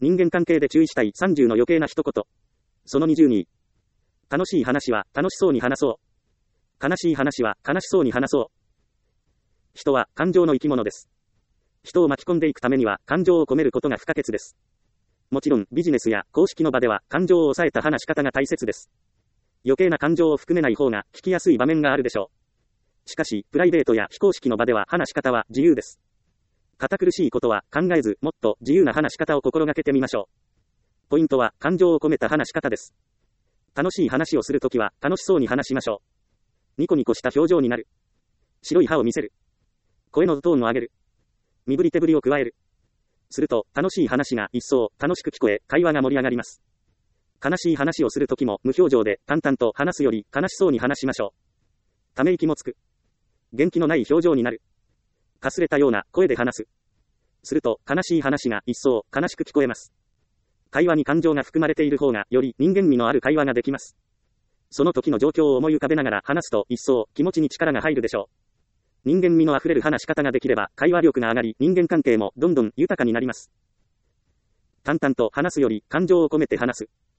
人間関係で注意したい30の余計な一言。その22。楽しい話は楽しそうに話そう。悲しい話は悲しそうに話そう。人は感情の生き物です。人を巻き込んでいくためには感情を込めることが不可欠です。もちろんビジネスや公式の場では感情を抑えた話し方が大切です。余計な感情を含めない方が聞きやすい場面があるでしょう。しかし、プライベートや非公式の場では話し方は自由です。堅苦しいことは考えず、もっと自由な話し方を心がけてみましょう。ポイントは感情を込めた話し方です。楽しい話をするときは楽しそうに話しましょう。ニコニコした表情になる。白い歯を見せる。声のトーンを上げる。身振り手振りを加える。すると、楽しい話が一層楽しく聞こえ、会話が盛り上がります。悲しい話をするときも無表情で淡々と話すより悲しそうに話しましょう。ため息もつく。元気のない表情になる。かすれたような声で話す。すると、悲しい話が一層悲しく聞こえます。会話に感情が含まれている方が、より人間味のある会話ができます。その時の状況を思い浮かべながら話すと、一層気持ちに力が入るでしょう。人間味のあふれる話し方ができれば、会話力が上がり、人間関係もどんどん豊かになります。淡々と話すより感情を込めて話す。